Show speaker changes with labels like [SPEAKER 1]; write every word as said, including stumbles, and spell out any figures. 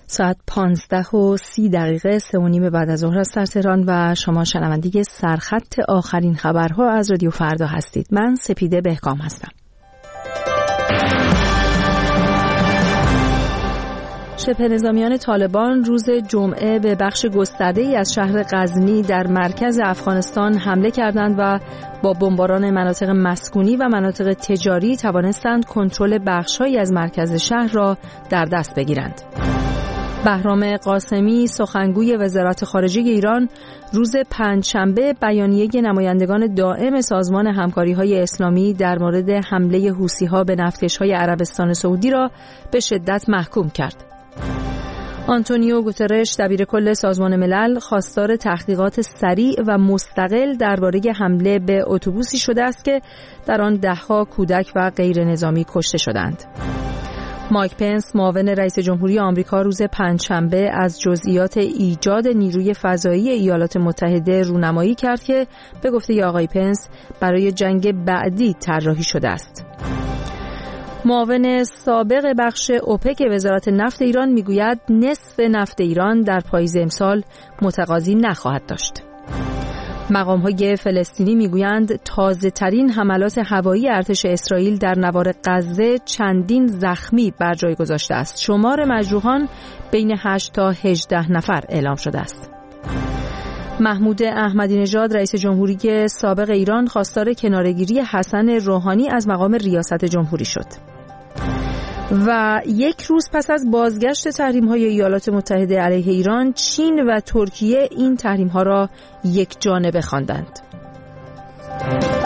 [SPEAKER 1] ساعت پانزده و سی دقیقه سه و نیم بعد از ظهر از تهران و شما شنونده سرخط آخرین خبرها از رادیو فردا هستید. من سپیده بهکام هستم. شبه نظامیان طالبان روز جمعه به بخش گسترده‌ای از شهر غزنی در مرکز افغانستان حمله کردند و با بمباران مناطق مسکونی و مناطق تجاری توانستند کنترل بخش‌هایی از مرکز شهر را در دست بگیرند. بهرام قاسمی سخنگوی وزارت خارجه ایران روز پنجشنبه بیانیه نمایندگان دائم سازمان همکاری‌های اسلامی در مورد حمله حوثی‌ها به نفتکش‌های عربستان سعودی را به شدت محکوم کرد. آنتونیو گوترش دبیرکل سازمان ملل خواستار تحقیقات سریع و مستقل درباره حمله به اتوبوسی شده است که در آن ده‌ها کودک و غیر نظامی کشته شدند. مایک پنس معاون رئیس جمهوری آمریکا روز پنجشنبه از جزئیات ایجاد نیروی فضایی ایالات متحده رونمایی کرد که به گفته آقای پنس برای جنگ بعدی طراحی شده است. معاون سابق بخش اوپک وزارت نفت ایران میگوید نصف نفت ایران در پاییز امسال متقاضی نخواهد داشت. مقام‌های فلسطینی میگویند تازه‌ترین حملات هوایی ارتش اسرائیل در نوار غزه چندین زخمی بر جای گذاشته است. شمار مجروحان بین هشت تا هجده نفر اعلام شده است. محمود احمدی نژاد رئیس جمهوری سابق ایران خواستار کناره‌گیری حسن روحانی از مقام ریاست جمهوری شد. و یک روز پس از بازگشت تحریم‌های ایالات متحده علیه ایران، چین و ترکیه این تحریم‌ها را یک جانبه خواندند.